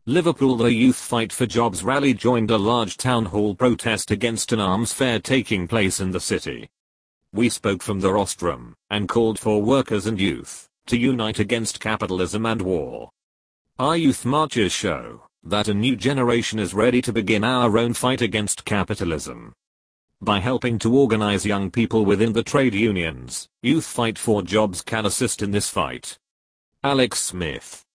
Liverpool. The Youth Fight for Jobs rally joined a large town hall protest against an arms fair taking place in the city. We spoke from the rostrum and called for workers and youth to unite against capitalism and war. Our youth marches show that a new generation is ready to begin our own fight against capitalism. By helping to organize young people within the trade unions, Youth Fight for Jobs can assist in this fight. Alex Smith